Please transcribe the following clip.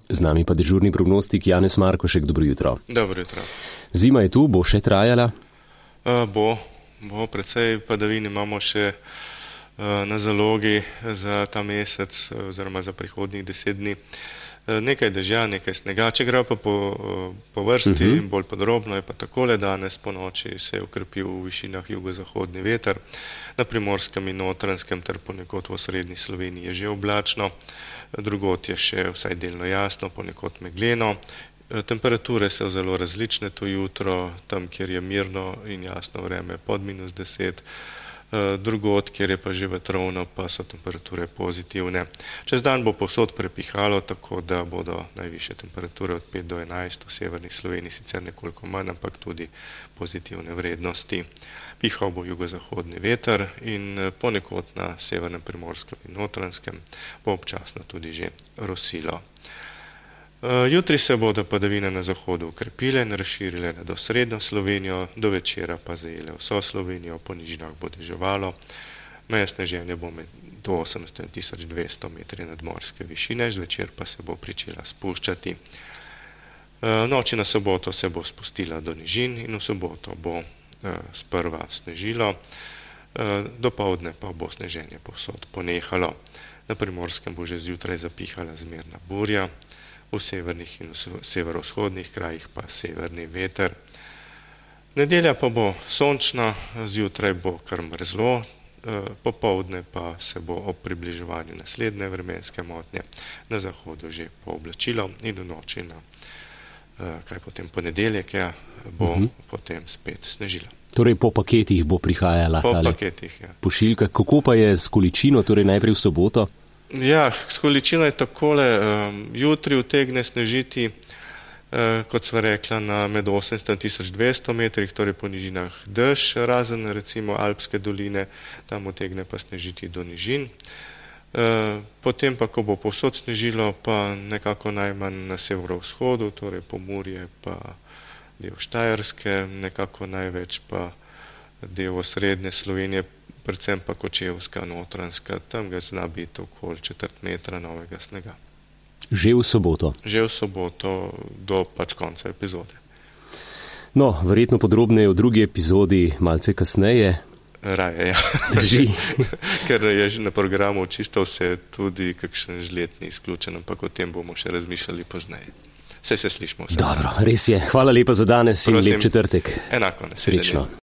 Z nami pa dežurni prognostik Janez Markošek, dobro jutro. Dobro jutro. Zima je tu, bo še trajala? Bo precej padavin imamo še na zalogi za ta mesec oziroma za prihodnjih 10 dni. Nekaj dežja, nekaj snega. Če gre pa po vrsti bolj podrobno, je pa takole: danes po noči se je okrepil v višinah jugozahodni veter, na Primorskem in Notranjskem ter ponekod v osrednji Sloveniji je že oblačno, drugod je še vsaj delno jasno, ponekod megleno. Temperature so zelo različne to jutro, tam, kjer je mirno in jasno vreme, pod -10, drugod, kjer je pa že vetrovno, pa so temperature pozitivne. Čez dan bo povsod prepihalo, tako da bodo najvišje temperature od 5 do 11, v severni Sloveniji sicer nekoliko manj, ampak tudi pozitivne vrednosti. Pihal bo jugozahodni veter in ponekod na severnem Primorskem in Notranjskem bo občasno tudi že rosilo. Jutri se bodo padavine na zahodu okrepile in razširile nad osrednjo Slovenijo, do večera pa zajele vso Slovenijo, po nižinah bo deževalo. Meje sneženja bo med 800 in 1200 metri nadmorske višine, zvečer pa se bo pričela spuščati. V noči na soboto se bo spustila do nižin in v soboto bo sprva snežilo, dopoldne pa bo sneženje povsod ponehalo. Na Primorskem bo že zjutraj zapihala zmerna burja, v severnih in severovzhodnih krajih pa severni veter. Nedelja pa bo sončna, zjutraj bo kar mrzlo, popoldne pa se bo ob približevanju naslednje vremenske motnje na zahodu že pooblačilo in v noči na ponedeljek bo potem spet snežilo. Torej po paketih bo prihajala pošiljka. Kako pa je s količino, torej najprej v soboto? Ja, s količino je takole, jutri utegne snežiti, kot sva rekla, na med 800 in 1200 metrih, torej po nižinah dež, razen recimo Alpske doline, tam utegne pa snežiti do nižin. Potem pa, ko bo povsod snežilo, pa nekako najmanj na severovzhodu, torej Pomurje pa del Štajerske, nekako največ pa del osrednje Slovenije, predvsem pa Kočevska, Notranjska, tam ga zna biti okoli 4 metra novega snega. Že v soboto? Že v soboto, do konca epizode. No, verjetno podrobneje v drugi epizodi, malce kasneje. Raje, ja. Drži. Ker je že na programu čisto vse, tudi kakšen žled ni izključen, ampak o tem bomo še razmišljali pozneje. Se slišimo vse. Dobro, res je. Hvala lepa za danes in lep četrtek. Enako, srečno.